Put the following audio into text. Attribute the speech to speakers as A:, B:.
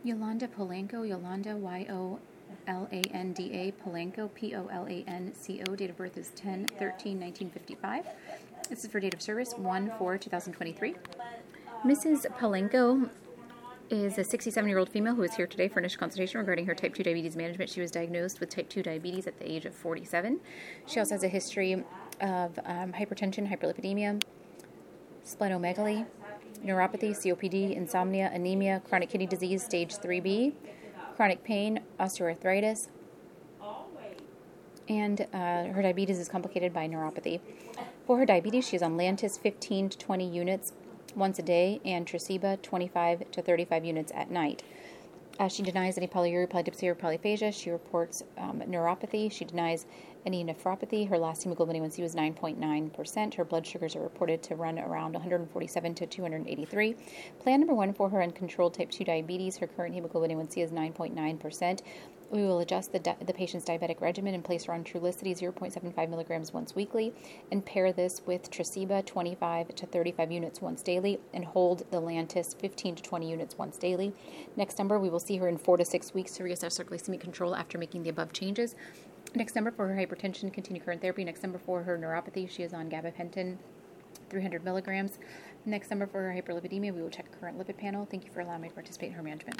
A: Yolanda Polanco, Yolanda, Yolanda, Polanco, Polanco. Date of birth is 10/13/1955. This is for date of service 1/4/2023. Mrs. Polanco is a 67-year-old female who is here today for initial consultation regarding her type 2 diabetes management. She was diagnosed with type 2 diabetes at the age of 47. She also has a history of hypertension, hyperlipidemia, splenomegaly, neuropathy, COPD, insomnia, anemia, chronic kidney disease, stage 3B, chronic pain, osteoarthritis, and her diabetes is complicated by neuropathy. For her diabetes, she is on Lantus 15 to 20 units once a day and Tresiba 25 to 35 units at night. She denies any polyuria, polydipsia, or polyphagia. She reports neuropathy. She denies any nephropathy. Her last hemoglobin A1C was 9.9%. Her blood sugars are reported to run around 147 to 283. Plan number 1 for her uncontrolled type 2 diabetes. Her current hemoglobin A1C is 9.9%. We will adjust the patient's diabetic regimen and place her on Trulicity 0.75 milligrams once weekly and pair this with Tresiba 25 to 35 units once daily and hold the Lantus 15 to 20 units once daily. Next number, we will see her in 4 to 6 weeks to reassess her glycemic control after making the above changes. Next number for her hypertension, continue current therapy. Next number for her neuropathy, she is on gabapentin 300 milligrams. Next number for her hyperlipidemia, we will check current lipid panel. Thank you for allowing me to participate in her management.